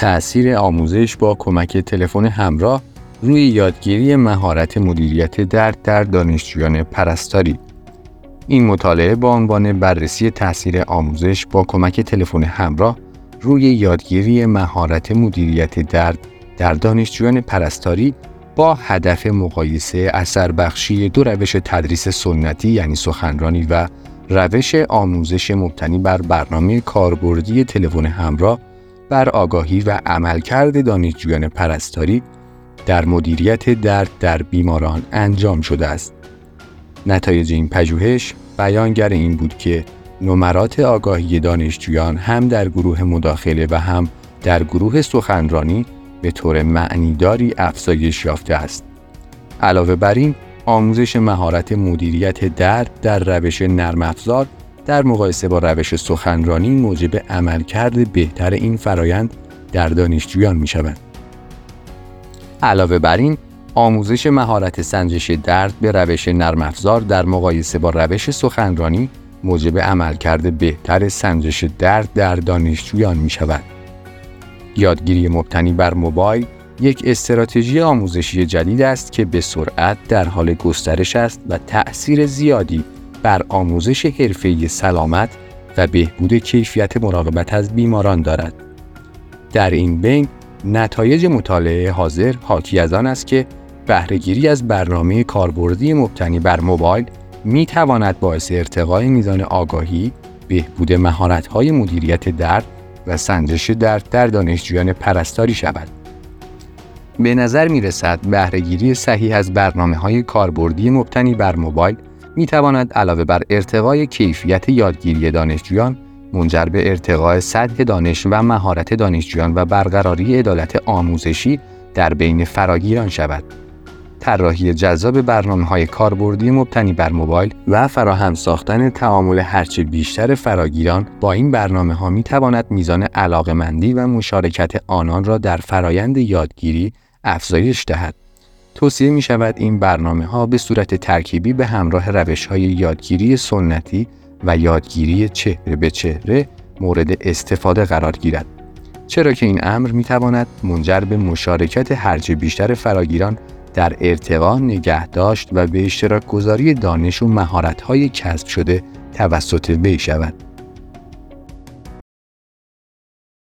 تأثیر آموزش با کمک تلفن همراه روی یادگیری مهارت مدیریت درد در دانشجویان پرستاری. این مطالعه با عنوان بررسی تأثیر آموزش با کمک تلفن همراه روی یادگیری مهارت مدیریت درد در دانشجویان پرستاری با هدف مقایسه اثر بخشی دو روش تدریس سنتی یعنی سخنرانی و روش آموزش مبتنی بر برنامه کاربردی تلفن همراه بر آگاهی و عملکرد دانشجویان پرستاری در مدیریت درد در بیماران انجام شده است. نتایج این پژوهش بیانگر این بود که نمرات آگاهی دانشجویان هم در گروه مداخله و هم در گروه سخنرانی به طور معنیداری افزایش یافته است. علاوه بر این، آموزش مهارت مدیریت درد در روش نرم افزار در مقایسه با روش سخنرانی موجب عملکرد بهتر این فرایند در دانشجویان می شود. علاوه بر این، آموزش مهارت سنجش درد به روش نرم افزار در مقایسه با روش سخنرانی موجب عملکرد بهتر سنجش درد در دانشجویان می شود. یادگیری مبتنی بر موبایل یک استراتژی آموزشی جدید است که به سرعت در حال گسترش است و تأثیر زیادی بر آموزش حرفه‌ای سلامت و بهبود کیفیت مراقبت از بیماران دارد. در این بین، نتایج مطالعه حاضر حاکی از آن است که بهره‌گیری از برنامه کاربردی مبتنی بر موبایل می تواند باعث ارتقای میزان آگاهی، بهبود مهارت‌های مدیریت درد و سنجش درد در دانشجویان پرستاری شود. به نظر می رسد بهره‌گیری صحیح از برنامه‌های کاربردی مبتنی بر موبایل می تواند علاوه بر ارتقای کیفیت یادگیری دانشجویان منجر به ارتقای سطح دانش و مهارت دانشجویان و برقراری عدالت آموزشی در بین فراگیران شود. طراحی جذاب برنامه‌های کاربردی مبتنی بر موبایل و فراهم ساختن تعامل هرچه بیشتر فراگیران با این برنامه‌ها می‌تواند میزان علاقه‌مندی و مشارکت آنان را در فرایند یادگیری افزایش دهد. توصیه می‌شود این برنامه‌ها به صورت ترکیبی به همراه روش‌های یادگیری سنتی و یادگیری چهره به چهره مورد استفاده قرار گیرد، چرا که این امر می‌تواند منجر به مشارکت هرچه بیشتر فراگیران در ارتقا، نگهداشت و به اشتراک گذاری دانش و مهارت‌های کسب شده توسط وی شود.